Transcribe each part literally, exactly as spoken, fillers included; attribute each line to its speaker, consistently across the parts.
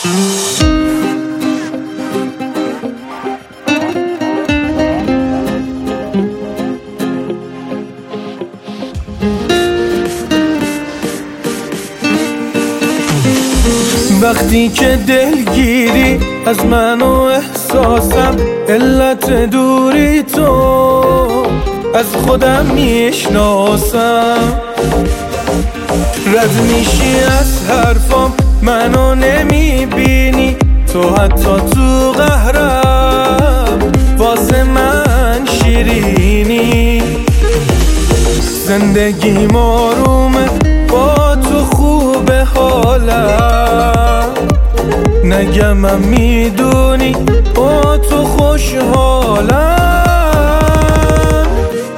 Speaker 1: وقتی که دلگیری از من و احساسم، علت دوری تو از خودم میشناسم. رد میشی از حرفام، منو نمیبینی، تو حتی تو قهرم واسه من شیرینی. زندگی آرومه با تو، خوبه حالم، نگمم میدونی با تو خوشحالم.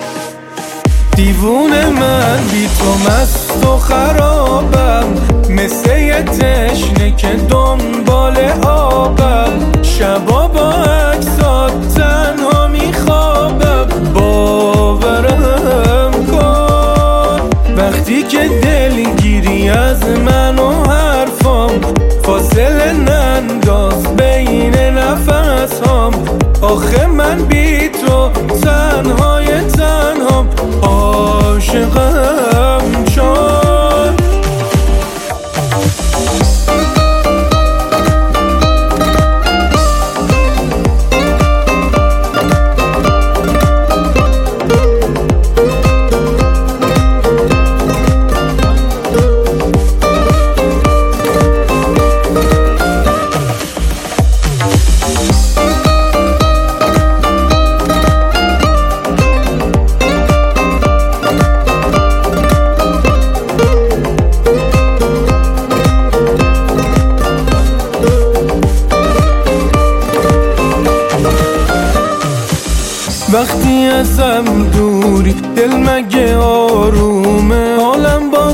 Speaker 1: دیوونه من بی تو مست و خرابم، مثل یه تشنه که دنبال آبم. شبا با عکسات تنها میخوابم، باورم کن. وقتی که دلگیری از من و حرفام، فاصله ننداز بین نفس هام. آخه من بی تو تنهای تنهام، عاشقم شد. وقتی ازم دوری دل مگه آرومه، حالم با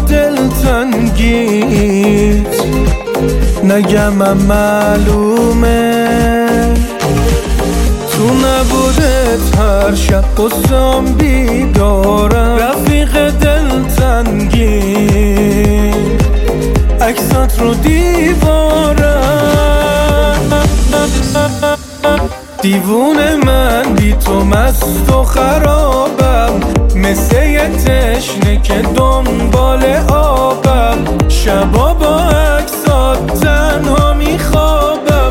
Speaker 1: دلتنگیت نگمم معلومه. تو نبودت هر شب قصام بیدارم، رفیق دلتنگی عکسات رو دیوارم. دیوونه من بی تو مست و خرابم، مثل یه تشنه که دنبال آبم. شبا با عکسات تنها میخوابم،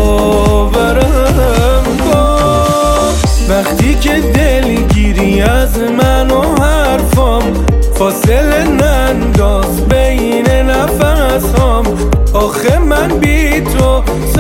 Speaker 1: باورم کن. وقتی که دلگیری از من و حرفام، فاصله ننداز بین نفس هام. آخه من بی تو